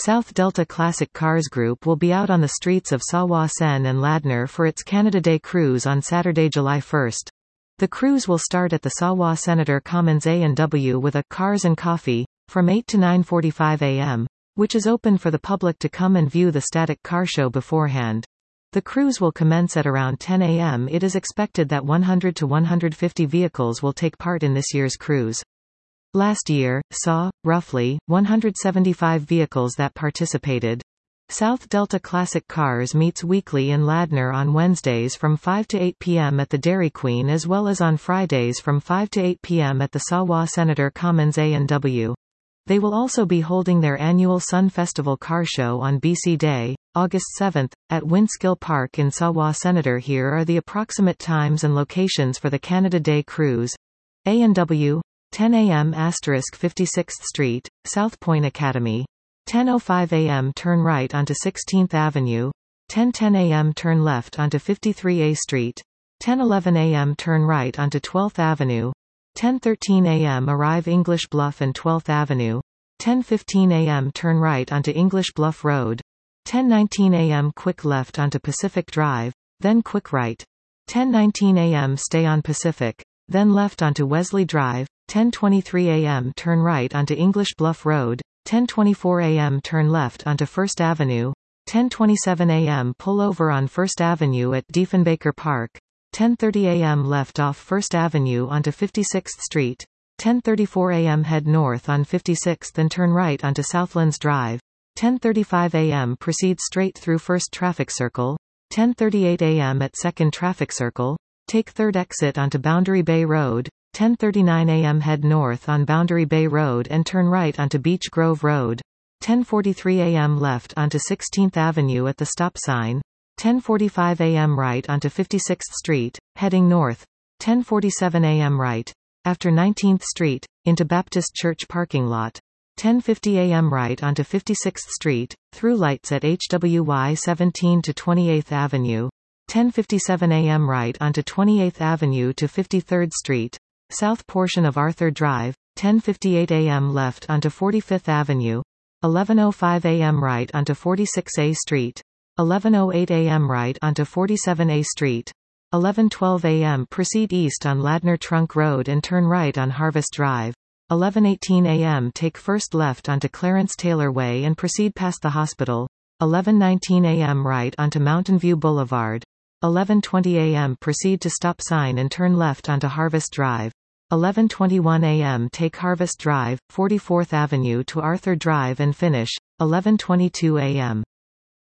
South Delta Classic Cars Group will be out on the streets of Sawa-Sen and Ladner for its Canada Day cruise on Saturday, July 1. The cruise will start at the Sawa Senator Commons A&W with a Cars and Coffee from 8 to 9:45 a.m., which is open for the public to come and view the static car show beforehand. The cruise will commence at around 10 a.m. It is expected that 100 to 150 vehicles will take part in this year's cruise. Last year, saw, roughly, 175 vehicles that participated. South Delta Classic Cars meets weekly in Ladner on Wednesdays from 5 to 8 p.m. at the Dairy Queen as well as on Fridays from 5 to 8 p.m. at the Sawa Senator Commons A&W. They will also be holding their annual Sun Festival Car Show on BC Day, August 7, at Windskill Park in Sawa Senator. Here are the approximate times and locations for the Canada Day cruise. A&W, 10 a.m. * 56th Street, South Point Academy. 10:05 a.m. turn right onto 16th Avenue. 10:10 a.m. turn left onto 53A Street. 10:11 a.m. turn right onto 12th Avenue. 10:13 a.m. arrive English Bluff and 12th Avenue. 10:15 a.m. turn right onto English Bluff Road. 10:19 a.m. quick left onto Pacific Drive, then quick right. 10:19 a.m. stay on Pacific, then left onto Wesley Drive. 10:23 a.m. turn right onto English Bluff Road. 10:24 a.m. turn left onto First Avenue. 10:27 a.m. pull over on First Avenue at Diefenbaker Park. 10:30 a.m. left off First Avenue onto 56th Street. 10:34 a.m. head north on 56th and turn right onto Southlands Drive. 10:35 a.m. proceed straight through First Traffic Circle. 10:38 a.m. at Second Traffic Circle. Take third exit onto Boundary Bay Road. 10:39 a.m. head north on Boundary Bay Road and turn right onto Beach Grove Road. 10:43 a.m. left onto 16th Avenue at the stop sign. 10:45 a.m. right onto 56th Street, heading north. 10:47 a.m. right, after 19th Street, into Baptist Church parking lot. 10:50 a.m. right onto 56th Street, through lights at HWY 17 to 28th Avenue. 10:57 a.m. right onto 28th Avenue to 53rd Street. South portion of Arthur Drive. 10:58 a.m. left onto 45th Avenue. 11:05 a.m. right onto 46A Street. 11:08 a.m. right onto 47A Street. 11:12 a.m. proceed east on Ladner Trunk Road and turn right on Harvest Drive. 11:18 a.m. take first left onto Clarence Taylor Way and proceed past the hospital. 11:19 a.m. right onto Mountain View Boulevard. 11:20 a.m. proceed to stop sign and turn left onto Harvest Drive. 11:21 a.m. take Harvest Drive, 44th Avenue to Arthur Drive and finish. 11:22 a.m.